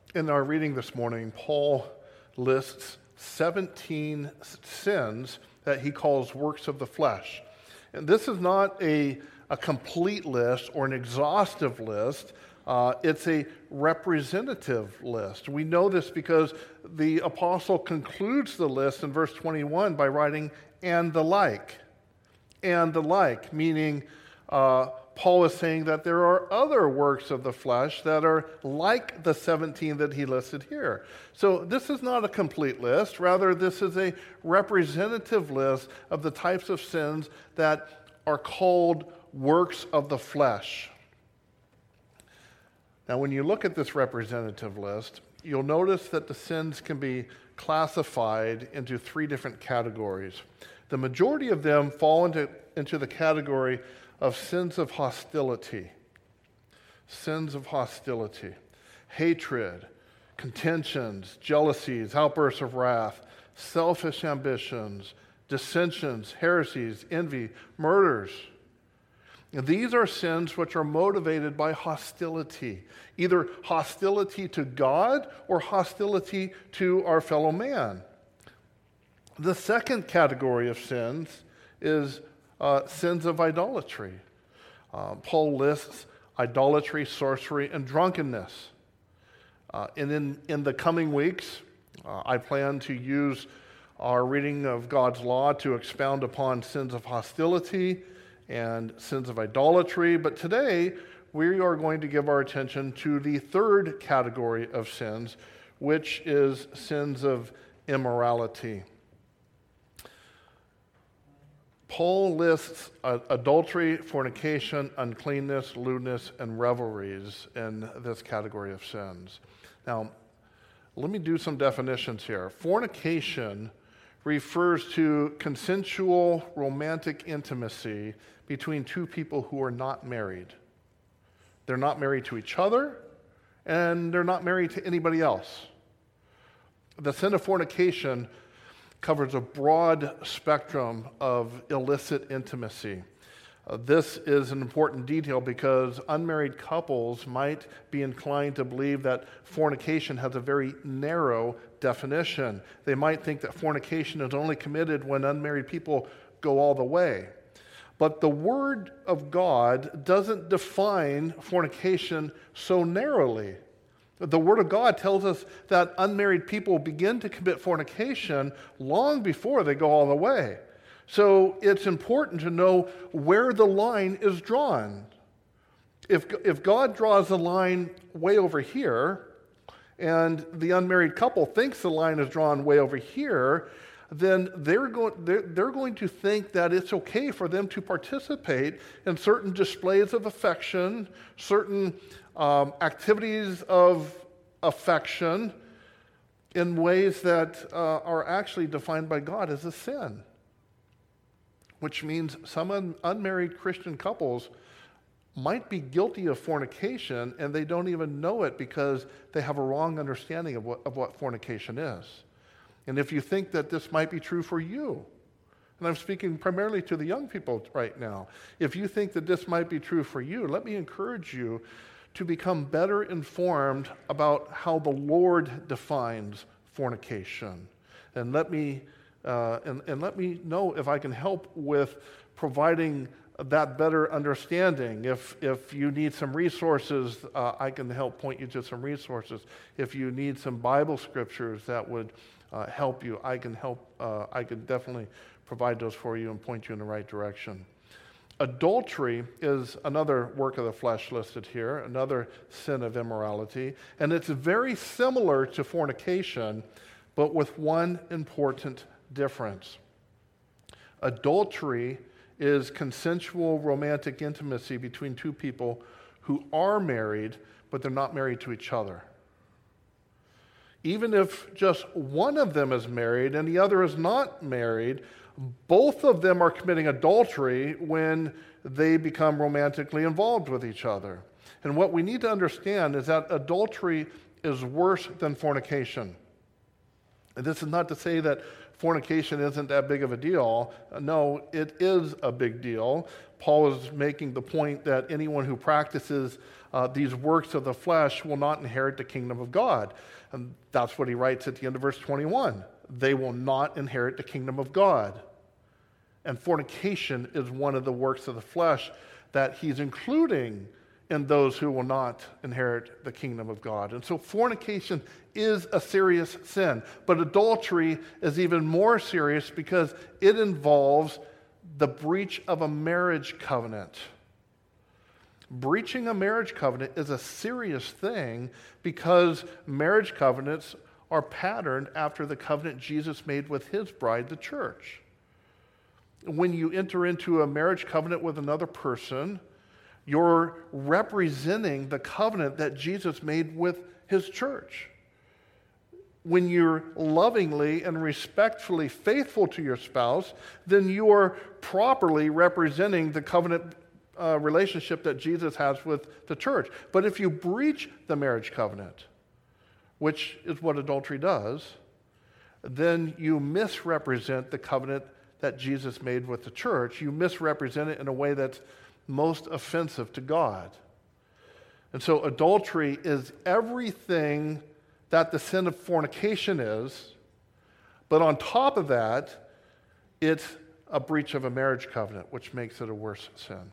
In our reading this morning, Paul lists 17 sins that he calls works of the flesh. And this is not a complete list or an exhaustive list. It's a representative list. We know this because the apostle concludes the list in verse 21 by writing, and the like. And the like, meaning Paul is saying that there are other works of the flesh that are like the 17 that he listed here. So this is not a complete list. Rather, this is a representative list of the types of sins that are called works of the flesh. Now, when you look at this representative list, you'll notice that the sins can be classified into three different categories. The majority of them fall into the category of sins of hostility. Sins of hostility. Hatred, contentions, jealousies, outbursts of wrath, selfish ambitions, dissensions, heresies, envy, murders. And these are sins which are motivated by hostility, either hostility to God or hostility to our fellow man. The second category of sins is sins of idolatry. Paul lists idolatry, sorcery, and drunkenness. And in the coming weeks, I plan to use our reading of God's law to expound upon sins of hostility and sins of idolatry. But today, we are going to give our attention to the third category of sins, which is sins of immorality. Paul lists adultery, fornication, uncleanness, lewdness, and revelries in this category of sins. Now, let me do some definitions here. Fornication refers to consensual romantic intimacy between two people who are not married. They're not married to each other, and they're not married to anybody else. The sin of fornication covers a broad spectrum of illicit intimacy. This is an important detail because unmarried couples might be inclined to believe that fornication has a very narrow definition. They might think that fornication is only committed when unmarried people go all the way. But the Word of God doesn't define fornication so narrowly. The Word of God tells us that unmarried people begin to commit fornication long before they go all the way. So it's important to know where the line is drawn. If God draws the line way over here, and the unmarried couple thinks the line is drawn way over here, then they're going to think that it's okay for them to participate in certain displays of affection, certain activities of affection in ways that are actually defined by God as a sin, which means some unmarried Christian couples might be guilty of fornication and they don't even know it because they have a wrong understanding of what fornication is. And if you think that this might be true for you, and I'm speaking primarily to the young people right now, if you think that this might be true for you, let me encourage you to become better informed about how the Lord defines fornication. And let me know if I can help with providing that better understanding. If you need some resources, I can help point you to some resources. If you need some Bible scriptures that would help you, I can definitely provide those for you and point you in the right direction. Adultery is another work of the flesh listed here, another sin of immorality, and it's very similar to fornication, but with one important difference. Adultery is consensual romantic intimacy between two people who are married, but they're not married to each other. Even if just one of them is married and the other is not married, both of them are committing adultery when they become romantically involved with each other. And what we need to understand is that adultery is worse than fornication. And this is not to say that fornication isn't that big of a deal. No, it is a big deal. Paul is making the point that anyone who practices these works of the flesh will not inherit the kingdom of God. And that's what he writes at the end of verse 21. They will not inherit the kingdom of God. And fornication is one of the works of the flesh that he's including in those who will not inherit the kingdom of God. And so fornication is a serious sin. But adultery is even more serious because it involves the breach of a marriage covenant. Breaching a marriage covenant is a serious thing because marriage covenants are patterned after the covenant Jesus made with his bride, the church. When you enter into a marriage covenant with another person, you're representing the covenant that Jesus made with his church. When you're lovingly and respectfully faithful to your spouse, then you are properly representing the covenant relationship that Jesus has with the church. But if you breach the marriage covenant, which is what adultery does, then you misrepresent the covenant that Jesus made with the church. You misrepresent it in a way that's most offensive to God. And so adultery is everything that the sin of fornication is, but on top of that, it's a breach of a marriage covenant, which makes it a worse sin.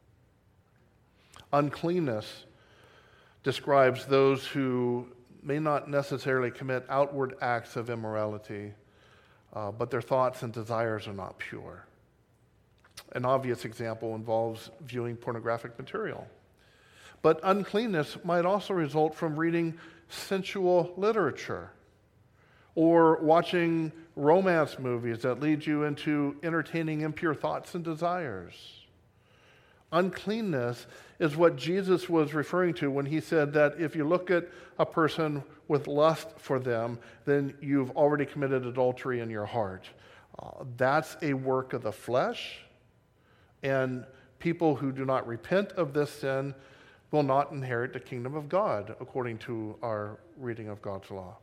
Uncleanness describes those who may not necessarily commit outward acts of immorality, but their thoughts and desires are not pure. An obvious example involves viewing pornographic material. But uncleanness might also result from reading sensual literature or watching romance movies that lead you into entertaining impure thoughts and desires. Uncleanness is what Jesus was referring to when he said that if you look at a person with lust for them, then you've already committed adultery in your heart. That's a work of the flesh, and people who do not repent of this sin will not inherit the kingdom of God, according to our reading of God's law.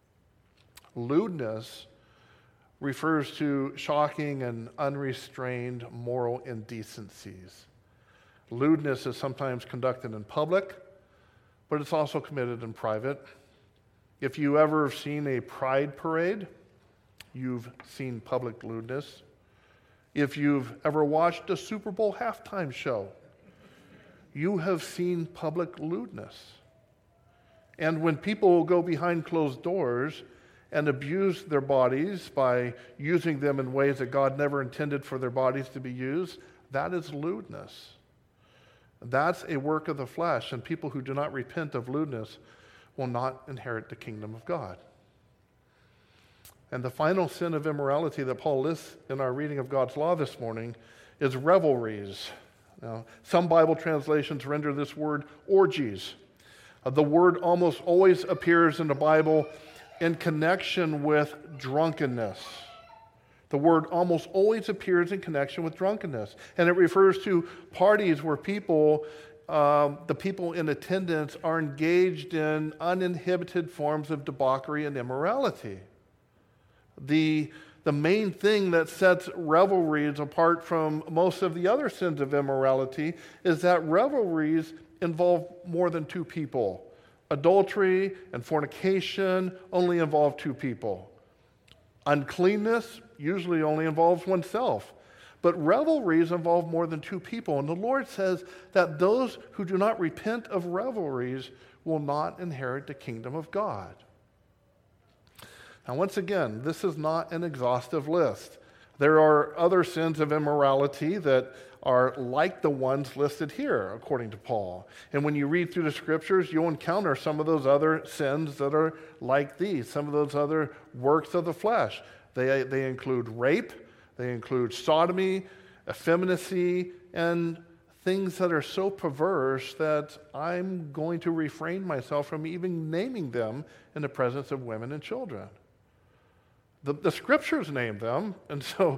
Lewdness refers to shocking and unrestrained moral indecencies. Lewdness is sometimes conducted in public, but it's also committed in private. If you ever have seen a pride parade, you've seen public lewdness. If you've ever watched a Super Bowl halftime show, you have seen public lewdness. And when people go behind closed doors and abuse their bodies by using them in ways that God never intended for their bodies to be used, that is lewdness. That's a work of the flesh, and people who do not repent of lewdness will not inherit the kingdom of God. And the final sin of immorality that Paul lists in our reading of God's law this morning is revelries. Now, some Bible translations render this word orgies. The word almost always appears in the Bible in connection with drunkenness. The word almost always appears in connection with drunkenness. And it refers to parties where the people in attendance are engaged in uninhibited forms of debauchery and immorality. The main thing that sets revelries apart from most of the other sins of immorality is that revelries involve more than two people. Adultery and fornication only involve two people. Uncleanness usually only involves oneself. But revelries involve more than two people. And the Lord says that those who do not repent of revelries will not inherit the kingdom of God. Now, once again, this is not an exhaustive list. There are other sins of immorality that are like the ones listed here, according to Paul. And when you read through the scriptures, you'll encounter some of those other sins that are like these, some of those other works of the flesh. They include rape, they include sodomy, effeminacy, and things that are so perverse that I'm going to refrain myself from even naming them in the presence of women and children. The scriptures name them, and so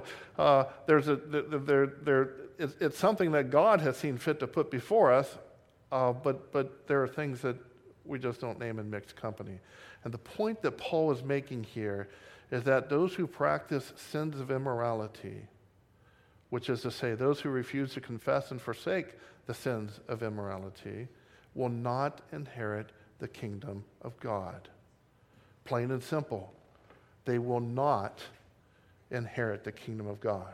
it's something that God has seen fit to put before us, but there are things that We just don't name in mixed company. And the point that Paul is making here is that those who practice sins of immorality, which is to say, those who refuse to confess and forsake the sins of immorality, will not inherit the kingdom of God. Plain and simple. They will not inherit the kingdom of God.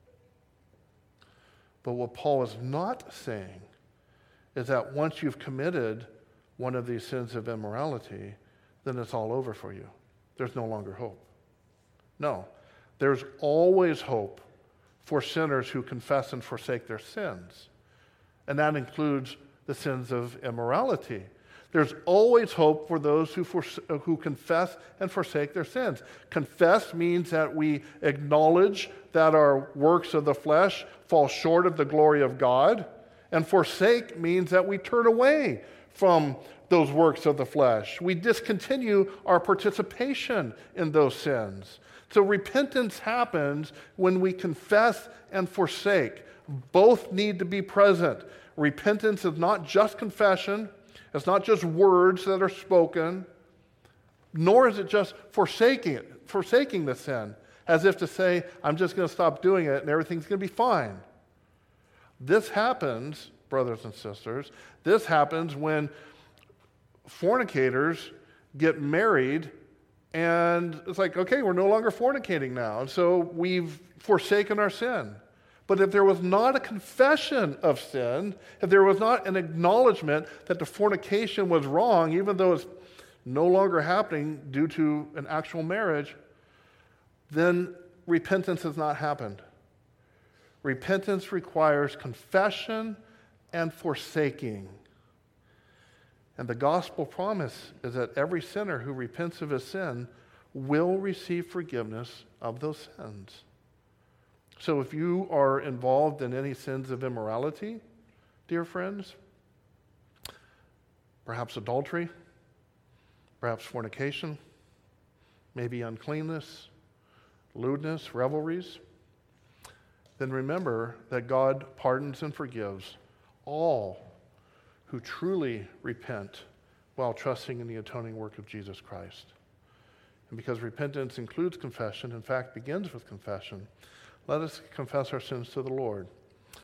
But what Paul is not saying is that once you've committed one of these sins of immorality, then it's all over for you. There's no longer hope. No, there's always hope for sinners who confess and forsake their sins. And that includes the sins of immorality. There's always hope for those who confess and forsake their sins. Confess means that we acknowledge that our works of the flesh fall short of the glory of God. And forsake means that we turn away from those works of the flesh. We discontinue our participation in those sins. So repentance happens when we confess and forsake. Both need to be present. Repentance is not just confession. It's not just words that are spoken. Nor is it just forsaking the sin, as if to say, I'm just going to stop doing it and everything's going to be fine. This happens, brothers and sisters, this happens when fornicators get married and it's like, okay, we're no longer fornicating now. And so we've forsaken our sin. But if there was not a confession of sin, if there was not an acknowledgement that the fornication was wrong, even though it's no longer happening due to an actual marriage, then repentance has not happened. Repentance requires confession and forsaking. And the gospel promise is that every sinner who repents of his sin will receive forgiveness of those sins. So if you are involved in any sins of immorality, dear friends, perhaps adultery, perhaps fornication, maybe uncleanness, lewdness, revelries, then remember that God pardons and forgives all who truly repent while trusting in the atoning work of Jesus Christ. And because repentance includes confession, in fact begins with confession, let us confess our sins to the Lord.